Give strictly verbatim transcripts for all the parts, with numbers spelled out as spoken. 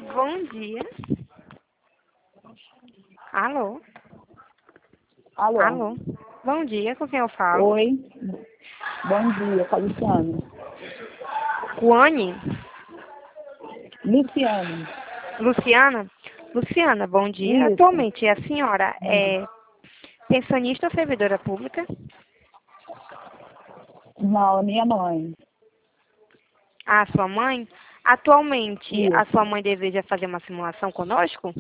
Bom dia. Alô? Alô? Alô? Bom dia, com quem eu falo? Oi. Bom dia, com a Luciana. Kuane? Luciana. Luciana? Luciana, bom dia. Isso. Atualmente a senhora Bom dia. é pensionista ou servidora pública? Não, minha mãe. A sua mãe? Atualmente a Isso. sua mãe deseja fazer uma simulação conosco?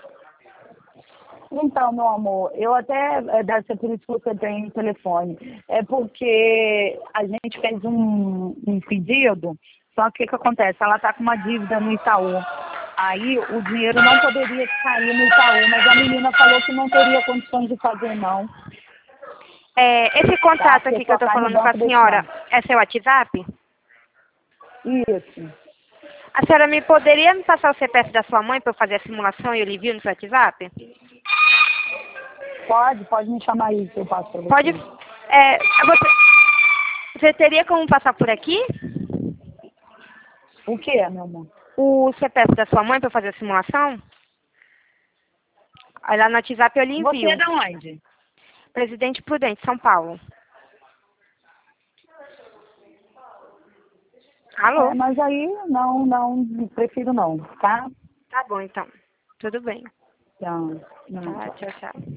Então, meu amor, eu até, é, deve ser por isso que você tem o telefone. É porque a gente fez um, um pedido, só que o que acontece? Ela está com uma dívida no Itaú. Aí o dinheiro não poderia cair no Itaú, mas a menina falou que não teria condições de fazer, não. É, esse Tá? contato Porque aqui que eu só estou cai no falando com a banco desse senhora banco. é seu WhatsApp? Isso. A senhora me poderia me passar o C P F da sua mãe para eu fazer a simulação e eu lhe envio no seu WhatsApp? Pode, pode me chamar aí que eu passo pra você. Pode. É, você, você teria como passar por aqui O que, meu amor? o C P F da sua mãe para eu fazer a simulação? Aí lá no WhatsApp eu lhe Você é envio. de onde? Presidente Prudente, São Paulo. É, Alô? mas aí não, não, prefiro não, tá? Tá bom, então. Tudo bem. Então, Tá, não. tchau, tchau.